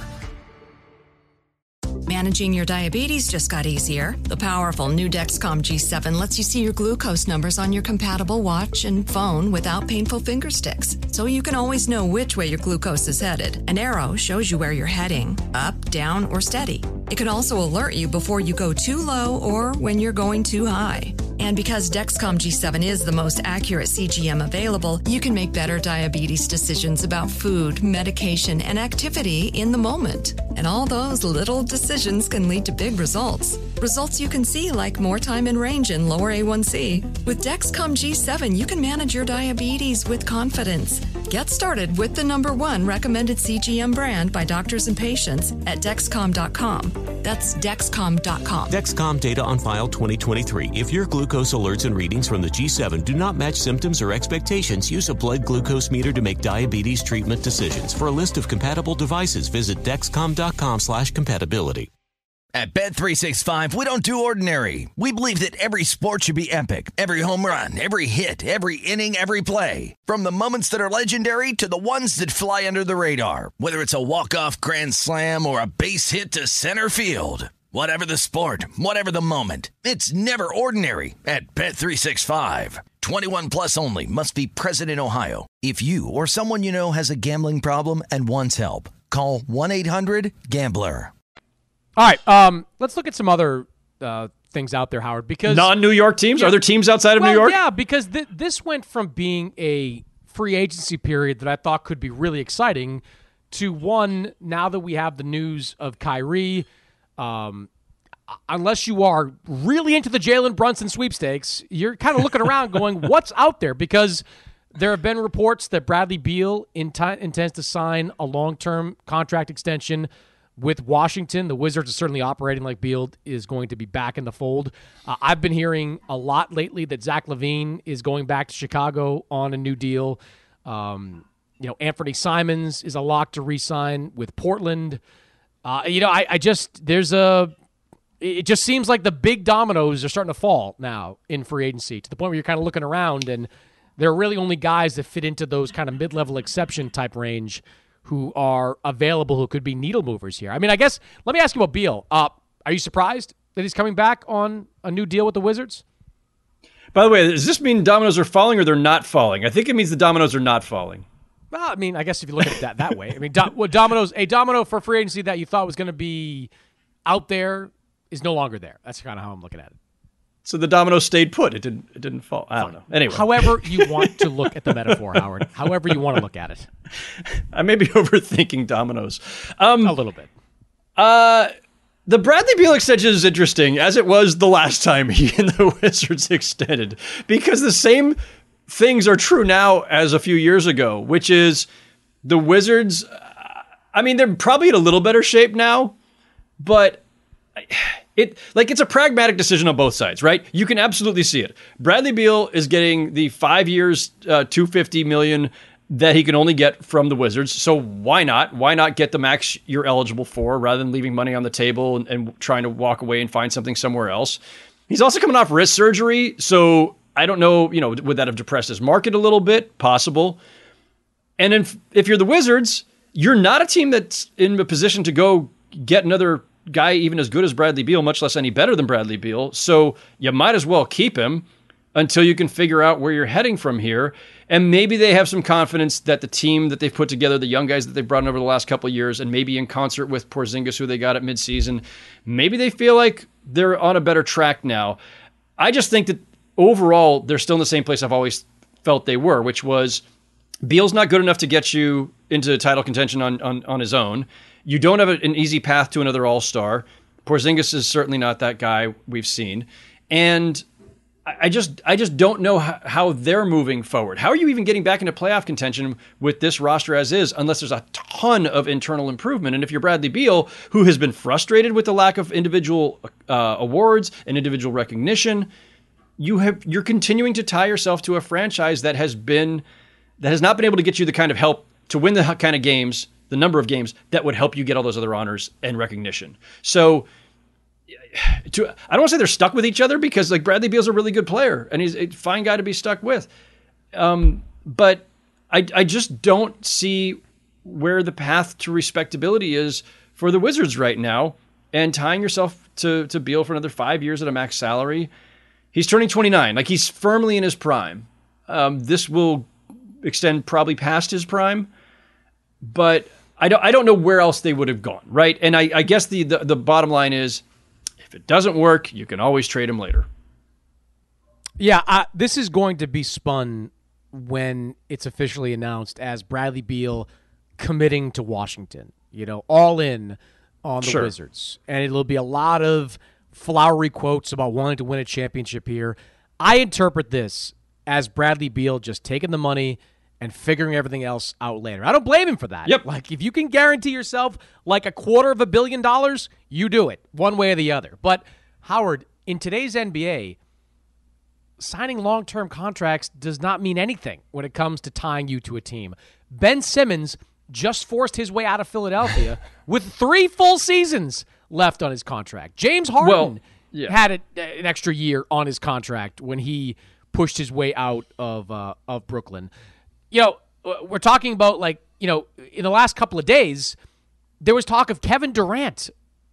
Managing your diabetes just got easier. The powerful new Dexcom G7 lets you see your glucose numbers on your compatible watch and phone without painful finger sticks, so you can always know which way your glucose is headed. An arrow shows you where you're heading, up, down, or steady. It can also alert you before you go too low or when you're going too high. And because Dexcom G7 is the most accurate CGM available, you can make better diabetes decisions about food, medication, and activity in the moment. And all those little decisions can lead to big results. Results you can see, like more time in range and lower A1C. With Dexcom G7, you can manage your diabetes with confidence. Get started with the #1 recommended CGM brand by doctors and patients at Dexcom.com. That's Dexcom.com. Dexcom data on file 2023. If your glucose alerts and readings from the G7 do not match symptoms or expectations, use a blood glucose meter to make diabetes treatment decisions. For a list of compatible devices, visit Dexcom.com/compatibility. At Bet365, we don't do ordinary. We believe that every sport should be epic. Every home run, every hit, every inning, every play. From the moments that are legendary to the ones that fly under the radar. Whether it's a walk-off grand slam or a base hit to center field. Whatever the sport, whatever the moment, it's never ordinary at Bet365. 21 plus only. Must be present in Ohio. If you or someone you know has a gambling problem and wants help, call 1-800-GAMBLER. All right, let's look at some other things out there, Howard. Because non-New York teams? Are there teams outside of New York? Yeah, because this went from being a free agency period that I thought could be really exciting to one, now that we have the news of Kyrie, unless you are really into the Jalen Brunson sweepstakes, you're kind of looking around going, what's out there? Because there have been reports that Bradley Beal intends to sign a long-term contract extension with Washington. The Wizards are certainly operating like Beal is going to be back in the fold. I've been hearing a lot lately that Zach LaVine is going back to Chicago on a new deal. Anthony Simons is a lock to re-sign with Portland. It just seems like the big dominoes are starting to fall now in free agency to the point where you're kind of looking around and there are really only guys that fit into those kind of mid-level exception type range who are available, who could be needle movers here. I mean, I guess, let me ask you about Beal. Are you surprised that he's coming back on a new deal with the Wizards? By the way, does this mean dominoes are falling or they're not falling? I think it means the dominoes are not falling. Well, I mean, I guess if you look at it that way. I mean, a domino for free agency that you thought was going to be out there is no longer there. That's kind of how I'm looking at it. So the domino stayed put. It didn't fall. I don't know. Anyway. However you want to look at the metaphor, Howard. However you want to look at it. I may be overthinking dominoes. A little bit. The Bradley Beal extension is interesting, as it was the last time he and the Wizards extended, because the same things are true now as a few years ago, which is the Wizards, they're probably in a little better shape now, but it's a pragmatic decision on both sides, right? You can absolutely see it. Bradley Beal is getting the 5 years, $250 million that he can only get from the Wizards. So why not? Why not get the max you're eligible for rather than leaving money on the table and trying to walk away and find something somewhere else? He's also coming off wrist surgery, so I don't know, would that have depressed his market a little bit? Possible. And if you're the Wizards, you're not a team that's in a position to go get another guy even as good as Bradley Beal, much less any better than Bradley Beal. So you might as well keep him until you can figure out where you're heading from here. And maybe they have some confidence that the team that they've put together, the young guys that they've brought in over the last couple of years, and maybe in concert with Porzingis, who they got at midseason, maybe they feel like they're on a better track now. I just think that overall, they're still in the same place I've always felt they were, which was Beal's not good enough to get you into title contention on his own. You don't have an easy path to another all-star. Porzingis is certainly not that guy we've seen. And I just don't know how they're moving forward. How are you even getting back into playoff contention with this roster as is, unless there's a ton of internal improvement? And if you're Bradley Beal, who has been frustrated with the lack of individual awards and individual recognition, you're continuing to tie yourself to a franchise that has not been able to get you the kind of help to win the kind of games, the number of games that would help you get all those other honors and recognition. So I don't want to say they're stuck with each other, because like Bradley Beal's a really good player and he's a fine guy to be stuck with. But I just don't see where the path to respectability is for the Wizards right now, and tying yourself to Beal for another 5 years at a max salary. He's turning 29. Like, he's firmly in his prime. This will extend probably past his prime, but I don't know where else they would have gone, right? And I guess the bottom line is, if it doesn't work, you can always trade him later. Yeah, this is going to be spun when it's officially announced as Bradley Beal committing to Washington, all in on the Wizards. And it'll be a lot of flowery quotes about wanting to win a championship here. I interpret this as Bradley Beal just taking the money and figuring everything else out later. I don't blame him for that. Yep. Like, if you can guarantee yourself like $250 million, you do it one way or the other. But Howard, in today's NBA, signing long-term contracts does not mean anything when it comes to tying you to a team. Ben Simmons just forced his way out of Philadelphia with 3 full seasons left on his contract. James Harden had an extra year on his contract when he pushed his way out of Brooklyn. We're talking about, in the last couple of days, there was talk of Kevin Durant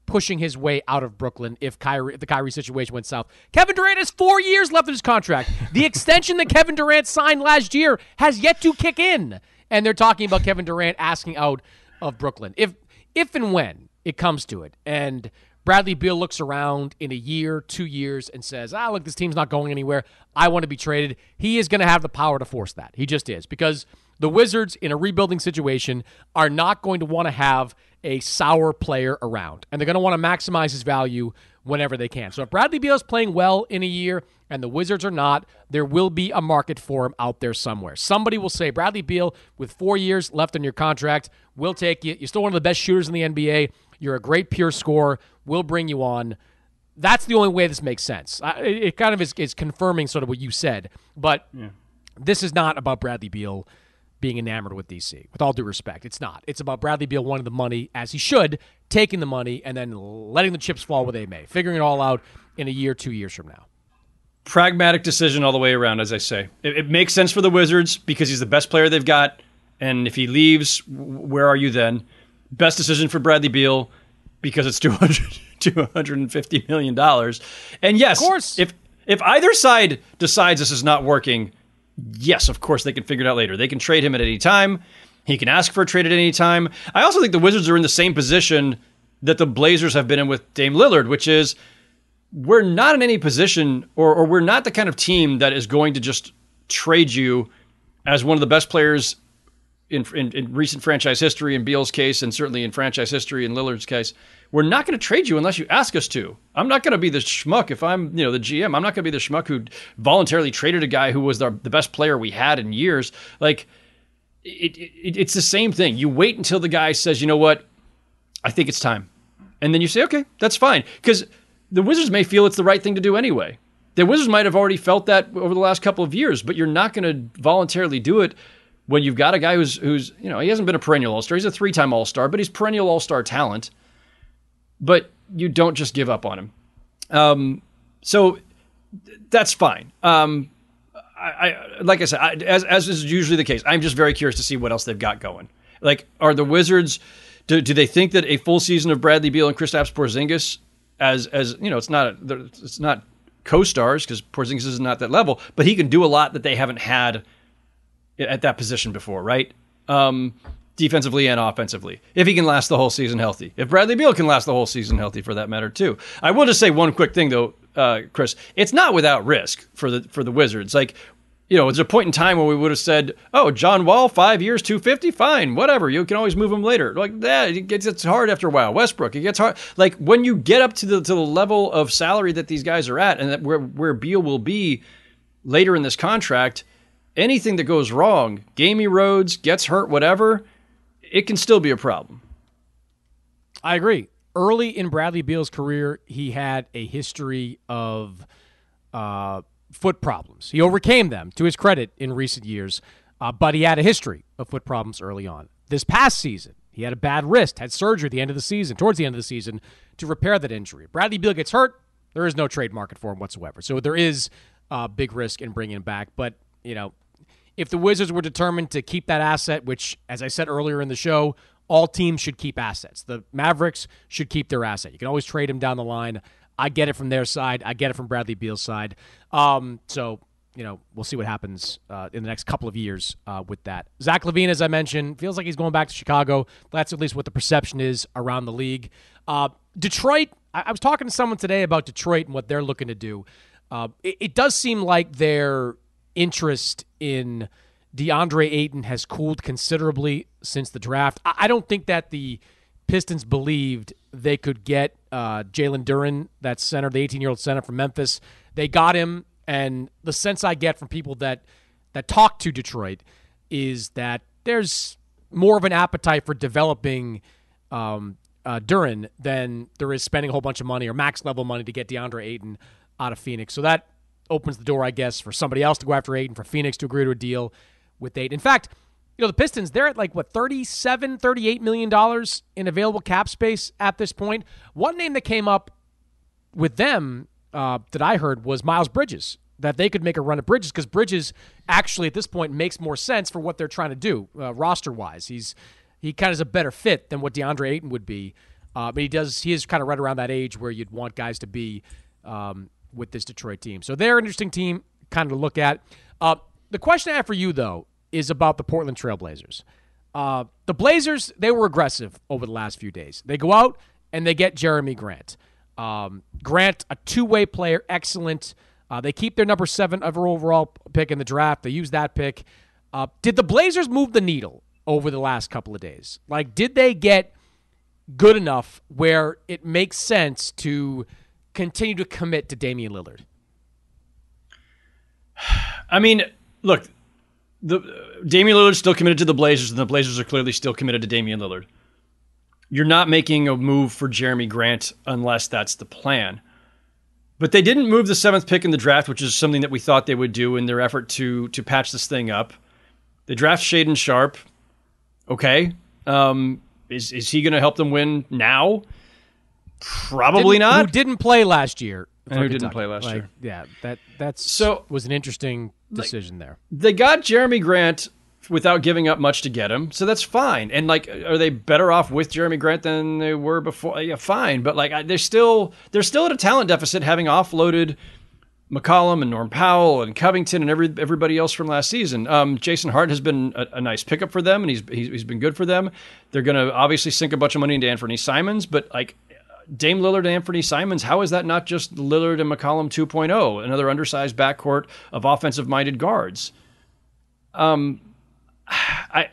pushing his way out of Brooklyn if the Kyrie situation went south. Kevin Durant has 4 years left of his contract. The extension that Kevin Durant signed last year has yet to kick in. And they're talking about Kevin Durant asking out of Brooklyn. If and when it comes to it, and Bradley Beal looks around in a year, 2 years, and says, look, this team's not going anywhere. I want to be traded. He is going to have the power to force that. He just is. Because the Wizards, in a rebuilding situation, are not going to want to have a sour player around. And they're going to want to maximize his value whenever they can. So if Bradley Beal is playing well in a year and the Wizards are not, there will be a market for him out there somewhere. Somebody will say, Bradley Beal, with 4 years left on your contract, we'll take you. You're still one of the best shooters in the NBA. You're a great pure scorer. We'll bring you on. That's the only way this makes sense. It kind of is confirming sort of what you said. But this is not about Bradley Beal being enamored with DC. With all due respect, it's not. It's about Bradley Beal wanting the money, as he should, taking the money, and then letting the chips fall where they may, figuring it all out in a year, 2 years from now. Pragmatic decision all the way around, as I say. It makes sense for the Wizards because he's the best player they've got, and if he leaves, where are you then? Best decision for Bradley Beal because it's $250 million. And yes, of course, if either side decides this is not working, yes, of course, they can figure it out later. They can trade him at any time. He can ask for a trade at any time. I also think the Wizards are in the same position that the Blazers have been in with Dame Lillard, which is we're not in any position or we're not the kind of team that is going to just trade you as one of the best players in recent franchise history, in Beal's case, and certainly in franchise history in Lillard's case. We're not going to trade you unless you ask us to. I'm not going to be the schmuck if I'm, the GM. I'm not going to be the schmuck who voluntarily traded a guy who was the best player we had in years. Like, it's the same thing. You wait until the guy says, you know what, I think it's time. And then you say, okay, that's fine. Because the Wizards may feel it's the right thing to do anyway. The Wizards might have already felt that over the last couple of years, but you're not going to voluntarily do it when you've got a guy who's he hasn't been a perennial All-Star. He's a 3-time All-Star, but he's perennial All-Star talent. But you don't just give up on him. So that's fine. Like I said, as is usually the case, I'm just very curious to see what else they've got going. Like, are the Wizards, do they think that a full season of Bradley Beal and Kristaps Porzingis as it's not co-stars because Porzingis is not that level, but he can do a lot that they haven't had at that position before, right? Defensively and offensively, if he can last the whole season healthy. If Bradley Beal can last the whole season healthy, for that matter, too. I will just say one quick thing, though, Chris. It's not without risk for the Wizards. Like, there's a point in time where we would have said, oh, John Wall, 5 years, $250, fine, whatever. You can always move him later. Like that, it's hard after a while. Westbrook, it gets hard. Like, when you get up to the level of salary that these guys are at, and that where Beal will be later in this contract, anything that goes wrong, game erodes, gets hurt, whatever, it can still be a problem. I agree. Early in Bradley Beal's career, he had a history of foot problems. He overcame them, to his credit, in recent years, but he had a history of foot problems early on. This past season, he had a bad wrist, had surgery towards the end of the season, to repair that injury. Bradley Beal gets hurt, there is no trade market for him whatsoever. So there is big risk in bringing him back. But, if the Wizards were determined to keep that asset, which, as I said earlier in the show, all teams should keep assets. The Mavericks should keep their asset. You can always trade him down the line. I get it from their side. I get it from Bradley Beal's side. So, we'll see what happens in the next couple of years with that. Zach LaVine, as I mentioned, feels like he's going back to Chicago. That's at least what the perception is around the league. Detroit, I was talking to someone today about Detroit and what they're looking to do. It does seem like their interest in DeAndre Ayton has cooled considerably since the draft. I don't think that the Pistons believed they could get Jalen Duren, that center, the 18-year-old center from Memphis. They got him, and the sense I get from people that talk to Detroit is that there's more of an appetite for developing Duren than there is spending a whole bunch of money or max-level money to get DeAndre Ayton out of Phoenix. So that opens the door, I guess, for somebody else to go after Ayton, for Phoenix to agree to a deal with Ayton. In fact, the Pistons, they're at $37, $38 million in available cap space at this point. One name that came up with them that I heard was Miles Bridges, that they could make a run at Bridges because Bridges actually at this point makes more sense for what they're trying to do roster-wise. He kind of is a better fit than what DeAndre Ayton would be But he is kind of right around that age where you'd want guys to be with this Detroit team. So they're an interesting team kind of to look at. The question I have for you, though, is about the Portland Trailblazers. The Blazers, they were aggressive over the last few days. They go out and they get Jeremy Grant. Grant, a two-way player, excellent. They keep their number 7 overall pick in the draft. They use that pick. Did the Blazers move the needle over the last couple of days? Like, did they get good enough where it makes sense to continue to commit to Damian Lillard? I mean, look, Damian Lillard's still committed to the Blazers, and the Blazers are clearly still committed to Damian Lillard. You're not making a move for Jeremy Grant unless that's the plan. But they didn't move the 7th pick in the draft, which is something that we thought they would do in their effort to patch this thing up. They draft Shaedon Sharpe. Okay. Is he going to help them win now? Probably not. Who didn't play last year. Who didn't play last year. Yeah, that so was an interesting decision there. They got Jeremy Grant without giving up much to get him, so that's fine. And like, are they better off with Jeremy Grant than they were before? Yeah, fine. But like, they're still at a talent deficit, having offloaded McCollum and Norm Powell and Covington and everybody else from last season. Jason Hart has been a nice pickup for them, and he's been good for them. They're going to obviously sink a bunch of money into Anthony Simons, but like, Dame Lillard and Anthony Simons, how is that not just Lillard and McCollum 2.0, another undersized backcourt of offensive-minded guards? I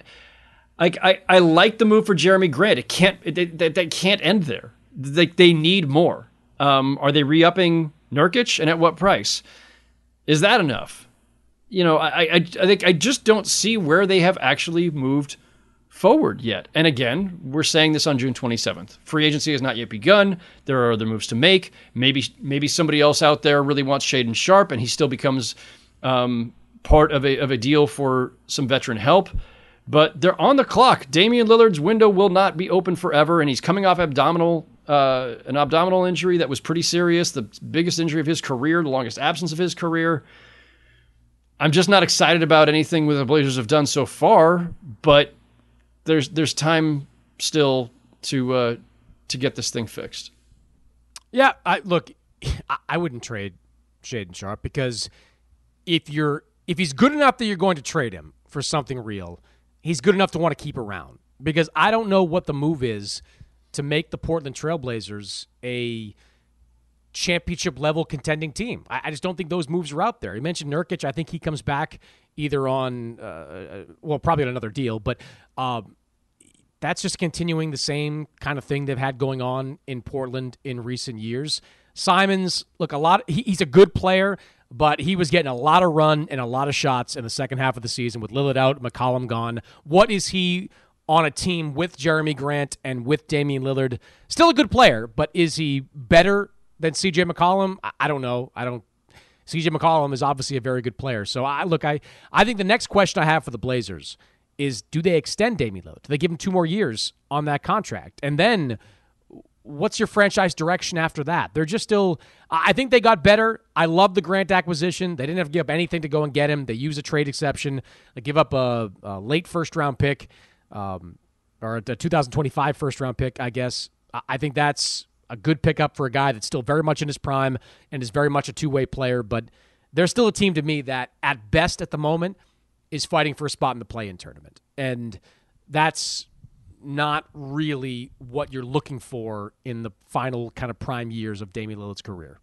like the move for Jeremy Grant. They can't end there. They need more. Are they re-upping Nurkic, and at what price? Is that enough? You know, I think I just don't see where they have actually moved forward yet. And again, we're saying this on June 27th. Free agency has not yet begun. There are other moves to make. Maybe somebody else out there really wants Shaedon Sharpe, and he still becomes part of a deal for some veteran help. But they're on the clock. Damian Lillard's window will not be open forever, and he's coming off an abdominal injury that was pretty serious, the biggest injury of his career, the longest absence of his career. I'm just not excited about anything the Blazers have done so far, but there's time still to get this thing fixed. Yeah, I wouldn't trade Shaedon Sharpe, because if he's good enough that you're going to trade him for something real, he's good enough to want to keep around. Because I don't know what the move is to make the Portland Trailblazers a championship-level contending team. I just don't think those moves are out there. You mentioned Nurkic. I think he comes back either on, probably on another deal, but that's just continuing the same kind of thing they've had going on in Portland in recent years. Simons, look, he's a good player, but he was getting a lot of run and a lot of shots in the second half of the season with Lillard out, McCollum gone. What is he on a team with Jeremy Grant and with Damian Lillard? Still a good player, but is he better than C.J. McCollum? I don't know. C.J. McCollum is obviously a very good player. So I think the next question I have for the Blazers is, do they extend Damian Lillard? Do they give him 2 more years on that contract? And then what's your franchise direction after that? They're just still, I think they got better. I love the Grant acquisition. They didn't have to give up anything to go and get him. They use a trade exception. They give up a late first-round pick, or a 2025 first-round pick, I guess. I think that's a good pickup for a guy that's still very much in his prime and is very much a two-way player. But they're still a team to me that, at best at the moment, is fighting for a spot in the play-in tournament. And that's not really what you're looking for in the final kind of prime years of Damian Lillard's career.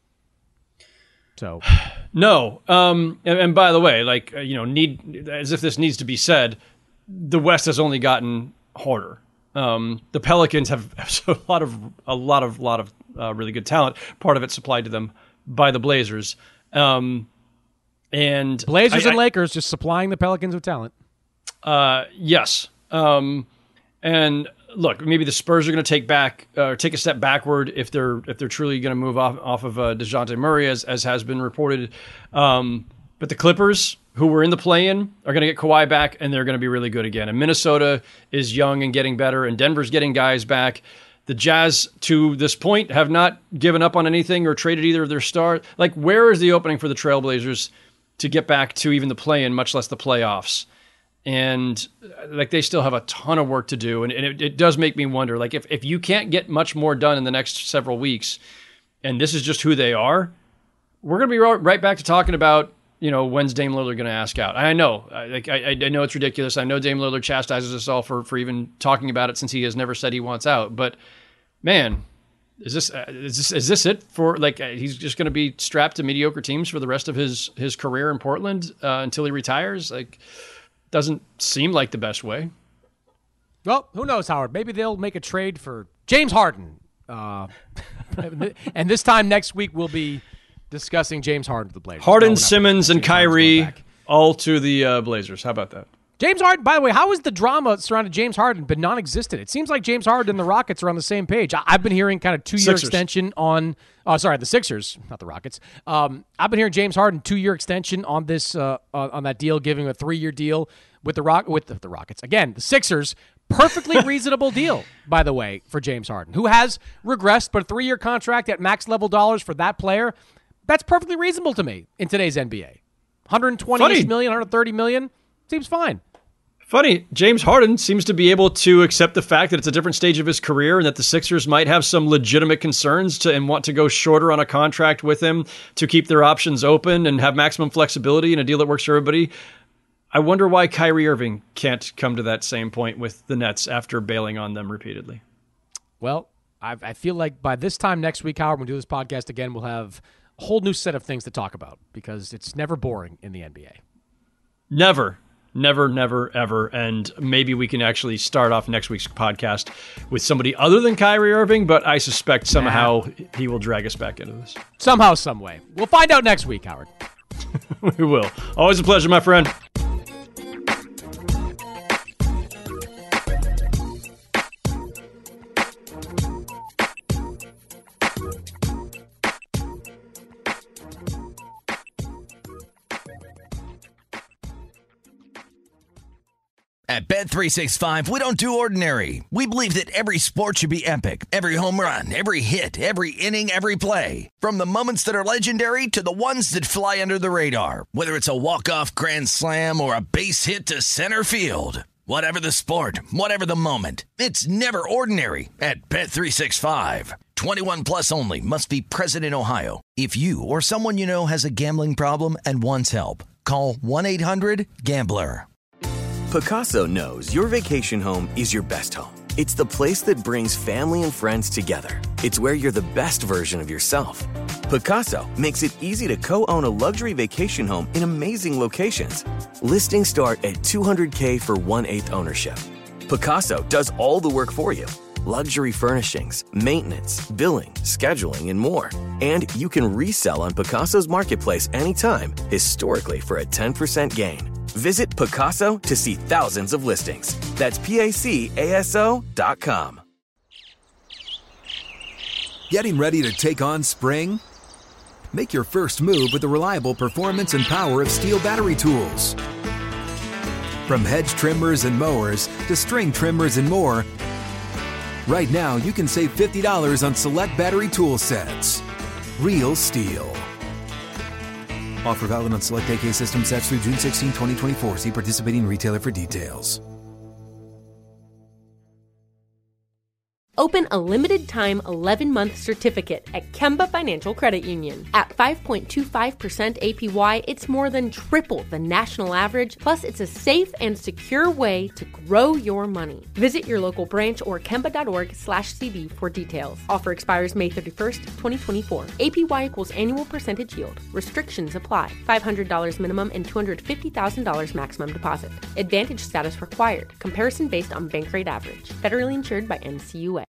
So, no. And by the way, as if this needs to be said, the West has only gotten harder. The Pelicans have a lot of really good talent. Part of it supplied to them by the Blazers. And Blazers and Lakers just supplying the Pelicans with talent. Yes. And look, maybe the Spurs are going to take a step backward if they're truly going to move off of DeJounte Murray, as has been reported. But the Clippers, who were in the play-in, are going to get Kawhi back, and they're going to be really good again. And Minnesota is young and getting better, and Denver's getting guys back. The Jazz, to this point, have not given up on anything or traded either of their stars. Like, where is the opening for the Trailblazers to get back to even the play-in, much less the playoffs? And like they still have a ton of work to do. And it does make me wonder, like if you can't get much more done in the next several weeks, and this is just who they are, we're going to be right back to talking about, when's Dame Lillard going to ask out? I know, I know it's ridiculous. I know Dame Lillard chastises us all for even talking about it since he has never said he wants out. But man, is this it for he's just going to be strapped to mediocre teams for the rest of his career in Portland until he retires? Doesn't seem like the best way. Well, who knows, Howard? Maybe they'll make a trade for James Harden. And this time next week, we'll be discussing James Harden to the Blazers. Harden, Simmons, and Kyrie all to the Blazers. How about that? James Harden, by the way, how has the drama surrounding James Harden been non-existent? It seems like James Harden and the Rockets are on the same page. I've been hearing kind of 2-year extension on the Sixers, not the Rockets. I've been hearing James Harden 2-year extension on this on that deal, giving a 3-year deal with the Rockets. Again, the Sixers, perfectly reasonable deal, by the way, for James Harden, who has regressed, but a 3-year contract at max level dollars for that player, that's perfectly reasonable to me in today's NBA. $120 million, $130 million, seems fine. Funny, James Harden seems to be able to accept the fact that it's a different stage of his career and that the Sixers might have some legitimate concerns and want to go shorter on a contract with him to keep their options open and have maximum flexibility in a deal that works for everybody. I wonder why Kyrie Irving can't come to that same point with the Nets after bailing on them repeatedly. Well, I feel like by this time next week, Howard, when we do this podcast again, we'll have a whole new set of things to talk about because it's never boring in the NBA. Never, ever. And maybe we can actually start off next week's podcast with somebody other than Kyrie Irving, but I suspect somehow he will drag us back into this. Somehow, some way. We'll find out next week, Howard. We will. Always a pleasure, my friend. At Bet365, we don't do ordinary. We believe that every sport should be epic. Every home run, every hit, every inning, every play. From the moments that are legendary to the ones that fly under the radar. Whether it's a walk-off grand slam or a base hit to center field. Whatever the sport, whatever the moment. It's never ordinary at Bet365. 21 plus only. Must be present in Ohio. If you or someone you know has a gambling problem and wants help, call 1-800-GAMBLER. Pacaso knows your vacation home is your best home. It's the place that brings family and friends together. It's where you're the best version of yourself. Pacaso makes it easy to co-own a luxury vacation home in amazing locations. Listings start at $200K for 1/8 ownership. Pacaso does all the work for you. Luxury furnishings, maintenance, billing, scheduling, and more. And you can resell on Pacaso's marketplace anytime, historically for a 10% gain. Visit Pacaso to see thousands of listings. That's PACASO.com. Getting ready to take on spring? Make your first move with the reliable performance and power of Steel battery tools. From hedge trimmers and mowers to string trimmers and more, right now you can save $50 on select battery tool sets. Real Steel. Offer valid on select AK system sets through June 16, 2024. See participating retailer for details. Open a limited-time 11-month certificate at Kemba Financial Credit Union. At 5.25% APY, it's more than triple the national average, plus it's a safe and secure way to grow your money. Visit your local branch or kemba.org/cb for details. Offer expires May 31st, 2024. APY equals annual percentage yield. Restrictions apply. $500 minimum and $250,000 maximum deposit. Advantage status required. Comparison based on bank rate average. Federally insured by NCUA.